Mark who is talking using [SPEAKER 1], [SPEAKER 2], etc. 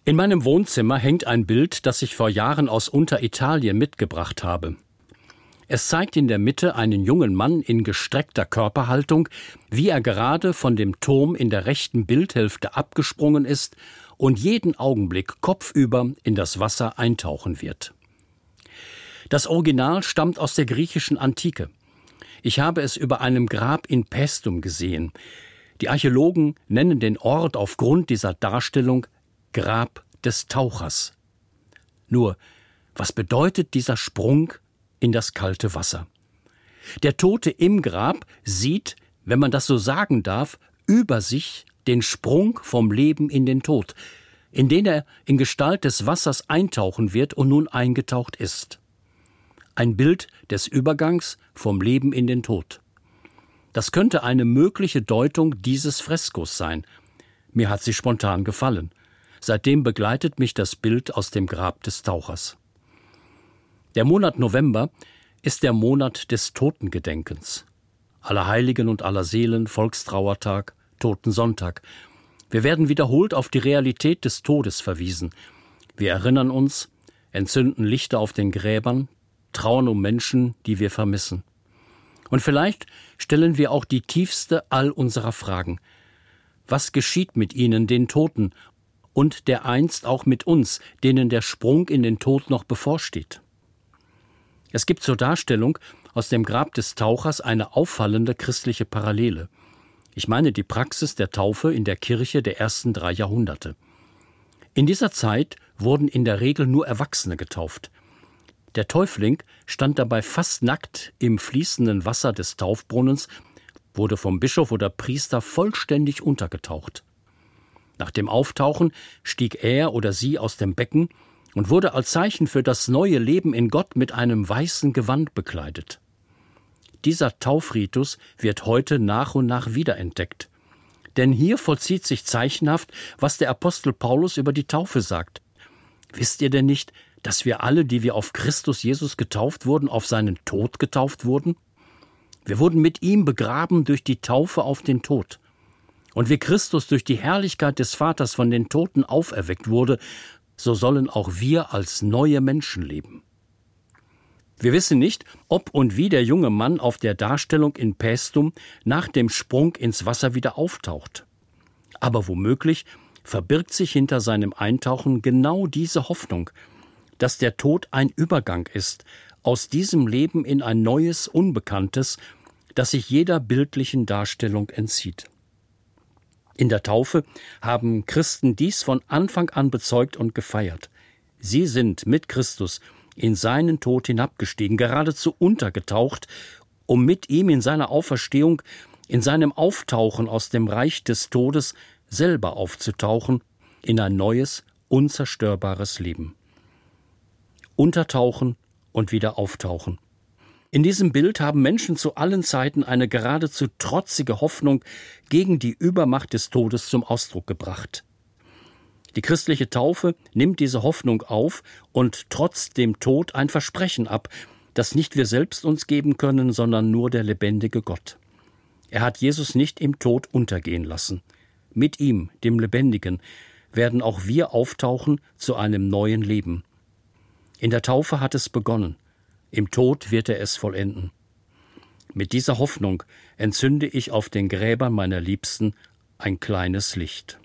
[SPEAKER 1] In meinem Wohnzimmer hängt ein Bild, das ich vor Jahren aus Unteritalien mitgebracht habe. Es zeigt in der Mitte einen jungen Mann in gestreckter Körperhaltung, wie er gerade von dem Turm in der rechten Bildhälfte abgesprungen ist und jeden Augenblick kopfüber in das Wasser eintauchen wird. Das Original stammt aus der griechischen Antike. Ich habe es über einem Grab in Paestum gesehen. Die Archäologen nennen den Ort aufgrund dieser Darstellung Grab des Tauchers. Nur, was bedeutet dieser Sprung in das kalte Wasser? Der Tote im Grab sieht, wenn man das so sagen darf, über sich den Sprung vom Leben in den Tod, in den er in Gestalt des Wassers eintauchen wird und nun eingetaucht ist. Ein Bild des Übergangs vom Leben in den Tod. Das könnte eine mögliche Deutung dieses Freskos sein. Mir hat sie spontan gefallen. Seitdem begleitet mich das Bild aus dem Grab des Tauchers. Der Monat November ist der Monat des Totengedenkens. Allerheiligen und Allerseelen, Volkstrauertag, Totensonntag. Wir werden wiederholt auf die Realität des Todes verwiesen. Wir erinnern uns, entzünden Lichter auf den Gräbern, trauern um Menschen, die wir vermissen. Und vielleicht stellen wir auch die tiefste all unserer Fragen. Was geschieht mit ihnen, den Toten, und dereinst auch mit uns, denen der Sprung in den Tod noch bevorsteht? Es gibt zur Darstellung aus dem Grab des Tauchers eine auffallende christliche Parallele. Ich meine die Praxis der Taufe in der Kirche der ersten 3 Jahrhunderte. In dieser Zeit wurden in der Regel nur Erwachsene getauft. Der Täufling stand dabei fast nackt im fließenden Wasser des Taufbrunnens, wurde vom Bischof oder Priester vollständig untergetaucht. Nach dem Auftauchen stieg er oder sie aus dem Becken und wurde als Zeichen für das neue Leben in Gott mit einem weißen Gewand bekleidet. Dieser Taufritus wird heute nach und nach wiederentdeckt. Denn hier vollzieht sich zeichenhaft, was der Apostel Paulus über die Taufe sagt. Wisst ihr denn nicht, dass wir alle, die wir auf Christus Jesus getauft wurden, auf seinen Tod getauft wurden? Wir wurden mit ihm begraben durch die Taufe auf den Tod. Und wie Christus durch die Herrlichkeit des Vaters von den Toten auferweckt wurde, so sollen auch wir als neue Menschen leben. Wir wissen nicht, ob und wie der junge Mann auf der Darstellung in Paestum nach dem Sprung ins Wasser wieder auftaucht. Aber womöglich verbirgt sich hinter seinem Eintauchen genau diese Hoffnung, dass der Tod ein Übergang ist, aus diesem Leben in ein neues, Unbekanntes, das sich jeder bildlichen Darstellung entzieht. In der Taufe haben Christen dies von Anfang an bezeugt und gefeiert. Sie sind mit Christus in seinen Tod hinabgestiegen, geradezu untergetaucht, um mit ihm in seiner Auferstehung, in seinem Auftauchen aus dem Reich des Todes selber aufzutauchen in ein neues, unzerstörbares Leben. Untertauchen und wieder auftauchen. In diesem Bild haben Menschen zu allen Zeiten eine geradezu trotzige Hoffnung gegen die Übermacht des Todes zum Ausdruck gebracht. Die christliche Taufe nimmt diese Hoffnung auf und trotz dem Tod ein Versprechen ab, das nicht wir selbst uns geben können, sondern nur der lebendige Gott. Er hat Jesus nicht im Tod untergehen lassen. Mit ihm, dem Lebendigen, werden auch wir auftauchen zu einem neuen Leben. In der Taufe hat es begonnen. Im Tod wird er es vollenden. Mit dieser Hoffnung entzünde ich auf den Gräbern meiner Liebsten ein kleines Licht.